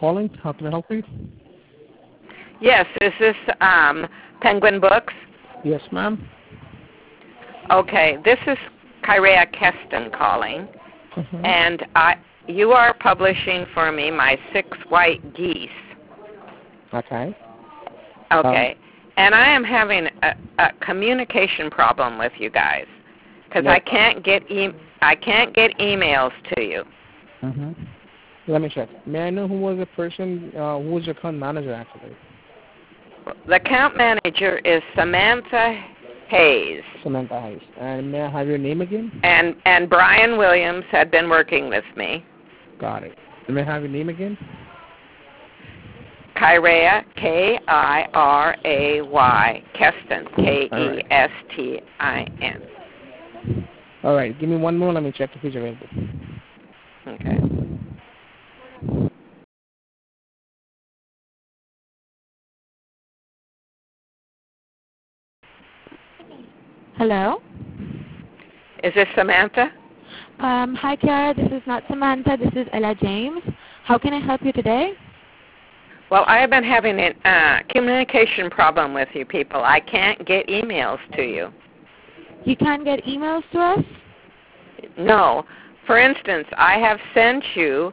calling. How can I help you? Yes, is this Penguin Books? Yes, ma'am. Okay, this is Kyrea Keston calling, Mm-hmm. and you are publishing for me my 6 White Geese. Okay. Okay, and I am having a communication problem with you guys because I can't get emails to you. Mm-hmm. Let me check. May I know who was the person, who was your account manager actually? The account manager is Samantha Hayes. Samantha Hayes. And may I have your name again? And Brian Williams had been working with me. Got it. May I have your name again? Kyrea, K-I-R-A-Y, Keston, K-E-S-T-I-N. All right. Give me one more. Let me check if he's available. Okay. Hello? Is this Samantha? Hi, Kiara. This is not Samantha. This is Ella James. How can I help you today? Well, I have been having a communication problem with you people. I can't get emails to you. You can't get emails to us? No. For instance, I have sent you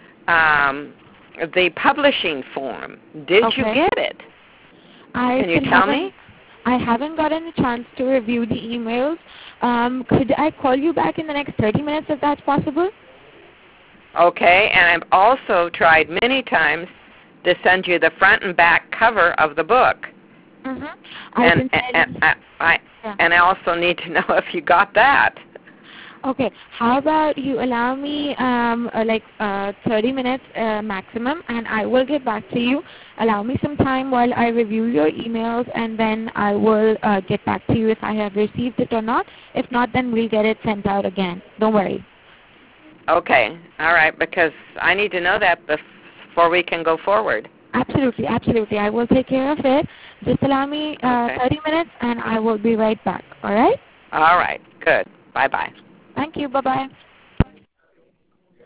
the publishing form. Did you get it? Can you tell me? I haven't gotten a chance to review the emails. Could I call you back in the next 30 minutes if that's possible? Okay, and I've also tried many times to send you the front and back cover of the book. Mm-hmm. And I also need to know if you got that. Okay, how about you allow me 30 minutes maximum, and I will get back to you. Allow me some time while I review your emails, and then I will get back to you if I have received it or not. If not, then we'll get it sent out again. Don't worry. Okay, all right, because I need to know that before we can go forward. Absolutely, absolutely. I will take care of it. Just allow me 30 minutes, and I will be right back. All right? All right, good. Bye-bye. Thank you. Bye-bye.